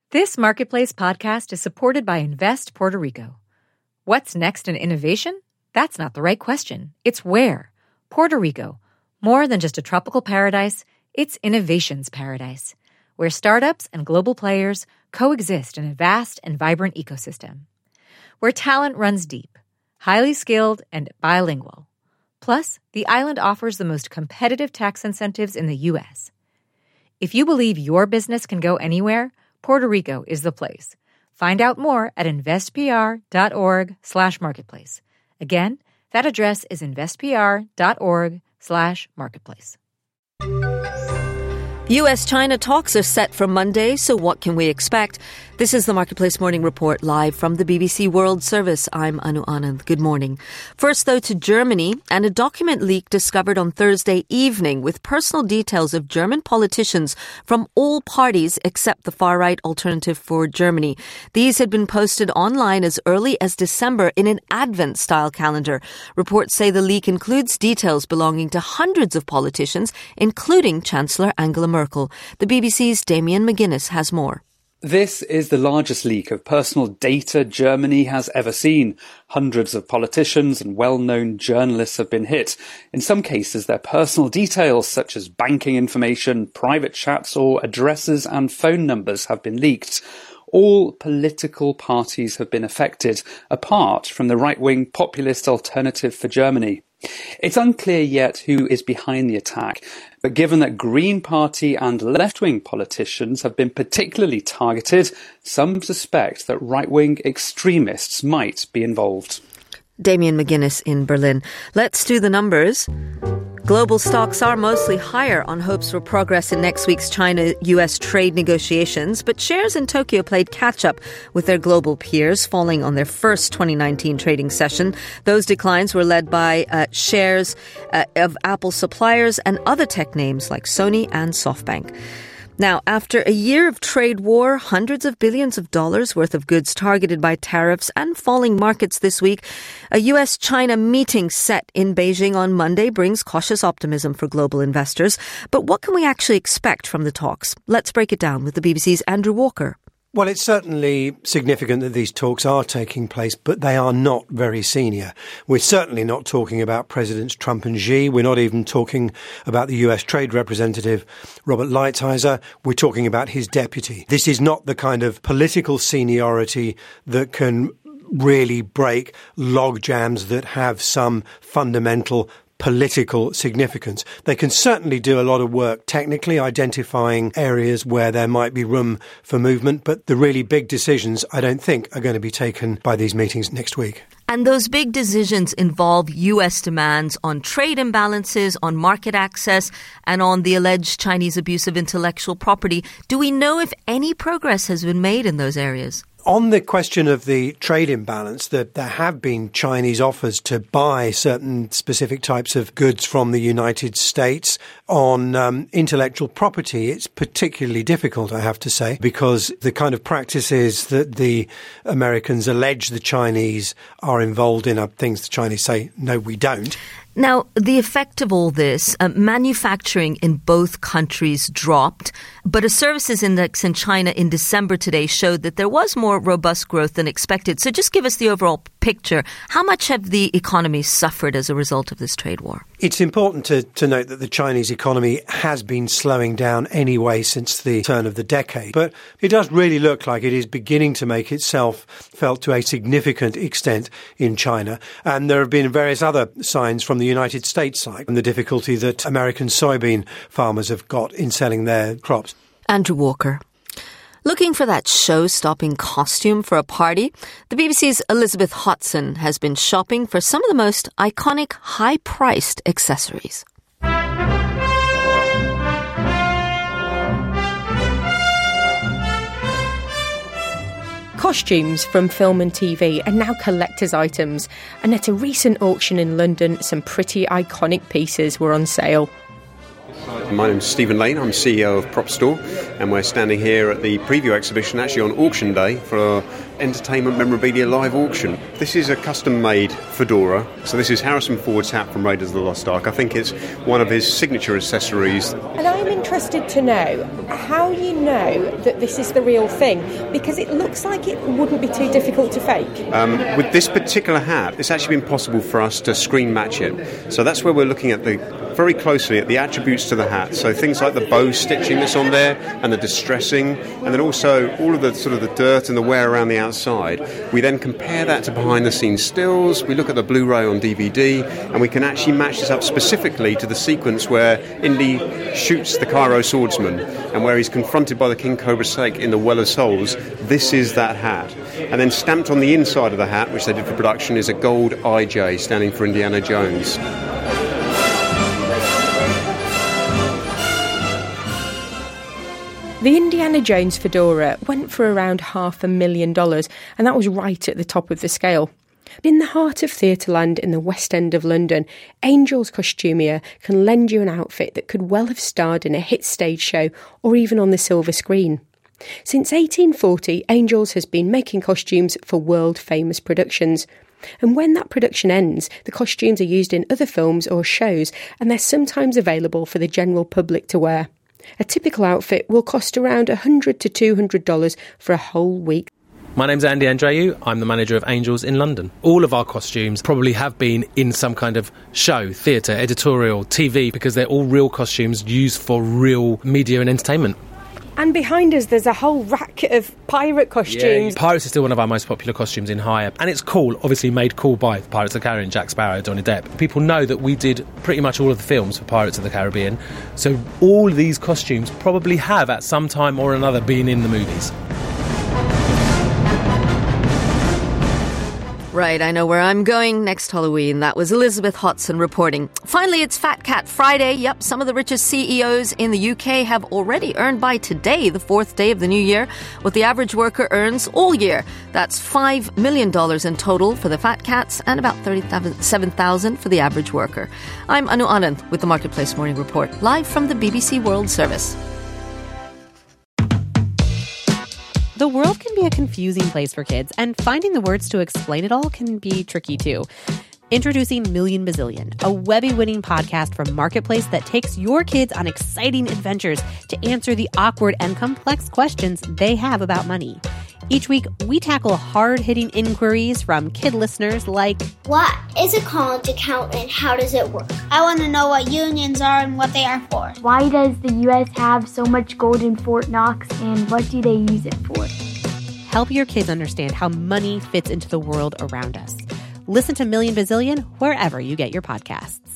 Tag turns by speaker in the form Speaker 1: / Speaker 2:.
Speaker 1: This Marketplace podcast is supported by Invest Puerto Rico. What's next in innovation? That's not the right question. It's where. Puerto Rico. More than just a tropical paradise, it's innovation's paradise, where startups and global players coexist in a vast and vibrant ecosystem. Where talent runs deep, highly skilled, and bilingual. Plus, the island offers the most competitive tax incentives in the U.S. If you believe your business can go anywhere, Puerto Rico is the place. Find out more at investpr.org/marketplace. Again, that address is investpr.org/marketplace.
Speaker 2: U.S.-China talks are set for Monday, so what can we expect? This is the Marketplace Morning Report live from the BBC World Service. I'm Anu Anand. Good morning. First, though, to Germany, and a document leak discovered on Thursday evening with personal details of German politicians from all parties except the far-right Alternative for Germany. These had been posted online as early as December in an Advent-style calendar. Reports say the leak includes details belonging to hundreds of politicians, including Chancellor Angela Merkel. The BBC's Damien McGuinness has more.
Speaker 3: This is the largest leak of personal data Germany has ever seen. Hundreds of politicians and well-known journalists have been hit. In some cases, their personal details, such as banking information, private chats, or addresses and phone numbers have been leaked. All political parties have been affected, apart from the right-wing populist Alternative for Germany. It's unclear yet who is behind the attack, but given that Green Party and left-wing politicians have been particularly targeted, some suspect that right-wing extremists might be involved.
Speaker 2: Damien McGuinness in Berlin. Let's do the numbers. Global stocks are mostly higher on hopes for progress in next week's China-US trade negotiations, but shares in Tokyo played catch-up with their global peers, falling on their first 2019 trading session. Those declines were led by shares of Apple suppliers and other tech names like Sony and SoftBank. Now, after a year of trade war, hundreds of billions of dollars worth of goods targeted by tariffs and falling markets this week, a U.S.-China meeting set in Beijing on Monday brings cautious optimism for global investors. But what can we actually expect from the talks? Let's break it down with the BBC's Andrew Walker.
Speaker 4: Well, it's certainly significant that these talks are taking place, but they are not very senior. We're certainly not talking about Presidents Trump and Xi. We're not even talking about the US Trade Representative, Robert Lighthizer. We're talking about his deputy. This is not the kind of political seniority that can really break log jams that have some fundamental political significance. They can certainly do a lot of work technically identifying areas where there might be room for movement, but the really big decisions I don't think are going to be taken by these meetings next week.
Speaker 2: And those big decisions involve U.S. demands on trade imbalances, on market access, and on the alleged Chinese abuse of intellectual property. Do we know if any progress has been made in those areas?
Speaker 4: On the question of the trade imbalance, that there have been Chinese offers to buy certain specific types of goods from the United States. On intellectual property, it's particularly difficult, I have to say, because the kind of practices that the Americans allege the Chinese are involved in are things the Chinese say, no, we don't.
Speaker 2: Now, the effect of all this, manufacturing in both countries dropped, but a services index in China in December today showed that there was more robust growth than expected. So just give us the overall picture. How much have the economy suffered as a result of this trade war?
Speaker 4: It's important to note that the Chinese economy has been slowing down anyway since the turn of the decade. But it does really look like it is beginning to make itself felt to a significant extent in China. And there have been various other signs from the United States side and the difficulty that American soybean farmers have got in selling their crops.
Speaker 2: Andrew Walker. Looking for that show-stopping costume for a party? The BBC's Elizabeth Hodson has been shopping for some of the most iconic, high-priced accessories.
Speaker 5: Costumes from film and TV are now collector's items, and at a recent auction in London, some pretty iconic pieces were on sale.
Speaker 6: My name's Stephen Lane, I'm CEO of Prop Store, and we're standing here at the preview exhibition actually on auction day for our entertainment memorabilia live auction. This is a custom-made fedora, so this is Harrison Ford's hat from Raiders of the Lost Ark. I think it's one of his signature accessories.
Speaker 5: And I'm in interested to know how you know that this is the real thing, because it looks like it wouldn't be too difficult to fake.
Speaker 6: With this particular hat, it's actually been possible for us to screen match it. So that's where we're looking at very closely at the attributes to the hat. So things like the bow stitching that's on there and the distressing, and then also all of the sort of the dirt and the wear around the outside. We then compare that to behind the scenes stills. We look at the Blu-ray on DVD, and we can actually match this up specifically to the sequence where Indy shoots the Cairo swordsman and where he's confronted by the King Cobra Snake in the Well of Souls. This is that hat. And then stamped on the inside of the hat, which they did for production, is a gold IJ standing for Indiana Jones.
Speaker 5: The Indiana Jones fedora went for around $500,000, and that was right at the top of the scale. In the heart of Theatreland in the West End of London, Angels Costumier can lend you an outfit that could well have starred in a hit stage show or even on the silver screen. Since 1840, Angels has been making costumes for world-famous productions. And when that production ends, the costumes are used in other films or shows, and they're sometimes available for the general public to wear. A typical outfit will cost around $100 to $200 for a whole week.
Speaker 7: My name's Andy Andreu. I'm the manager of Angels in London. All of our costumes probably have been in some kind of show, theatre, editorial, TV, because they're all real costumes used for real media and entertainment.
Speaker 5: And behind us, there's a whole rack of pirate costumes.
Speaker 7: Yeah, Pirates is still one of our most popular costumes in hire. And it's cool, obviously made cool by Pirates of the Caribbean, Jack Sparrow, Johnny Depp. People know that we did pretty much all of the films for Pirates of the Caribbean. So all of these costumes probably have, at some time or another, been in the movies.
Speaker 2: Right, I know where I'm going next Halloween. That was Elizabeth Hodson reporting. Finally, it's Fat Cat Friday. Yep, some of the richest CEOs in the UK have already earned by today, the fourth day of the new year, what the average worker earns all year. That's $5 million in total for the Fat Cats and about $37,000 for the average worker. I'm Anu Anand with the Marketplace Morning Report, live from the BBC World Service.
Speaker 8: The world can be a confusing place for kids, and finding the words to explain it all can be tricky too. Introducing Million Bazillion, a Webby-winning podcast from Marketplace that takes your kids on exciting adventures to answer the awkward and complex questions they have about money. Each week, we tackle hard-hitting inquiries from kid listeners like,
Speaker 9: what is a college account and how does it work? I want to know what unions are and what they are for.
Speaker 10: Why does the U.S. have so much gold in Fort Knox, and what do they use it for?
Speaker 8: Help your kids understand how money fits into the world around us. Listen to Million Bazillion wherever you get your podcasts.